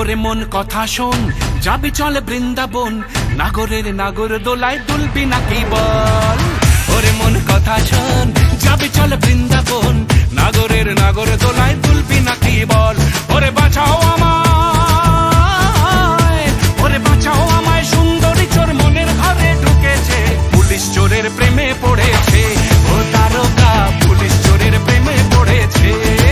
ওরে মন কথা শোন, যাবি চলে বৃন্দাবন, নাগরের নাগর দোলায় দুলবি নাকি বল। ওরে মন কথা শোন, যাবি চলে বৃন্দাবন, নাগরের নাগর দোলায় দুলবি নাকি বল। ওরে বাঁচাও আমায়, ওরে বাঁচাও আমায়, সুন্দরী চোর মনের ঘরে ঢুকেছে, পুলিশ চোরের প্রেমে পড়েছে। ও তারকা পুলিশ চোরের প্রেমে পড়েছে।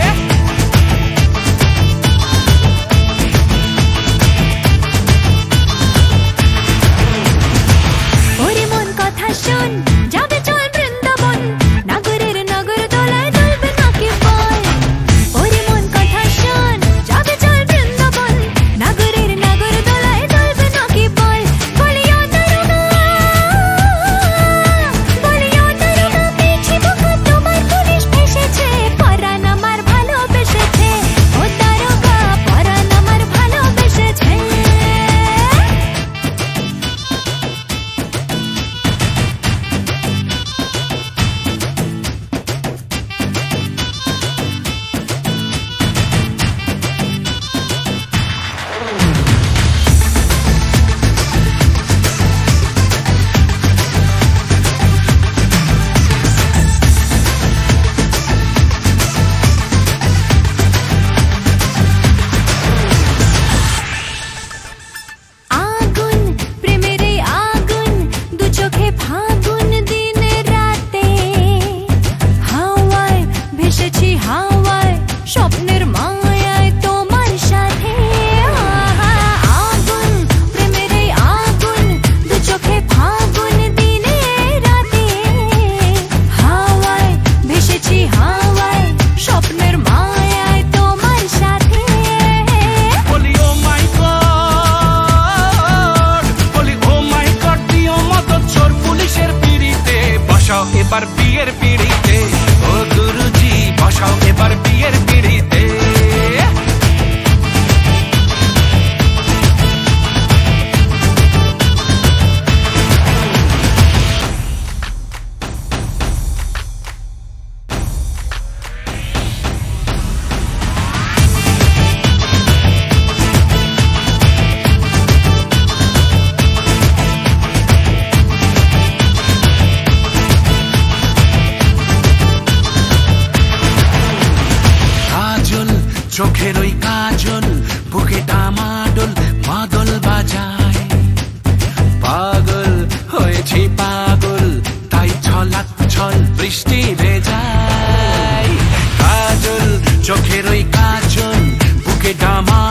এবার বিয়ের পিড়িতে, ও গুরুজি বসাও এবার বিয়ের পিড়িতে। চোখের ওই কাজল, বুকে ডামাডোল মাদল বাজায়, পাগল হয়েছি পাগল, তাই ছলাক ছল বৃষ্টি ভেজায়। কাজল চোখের ওই কাজল, বুকে ডামা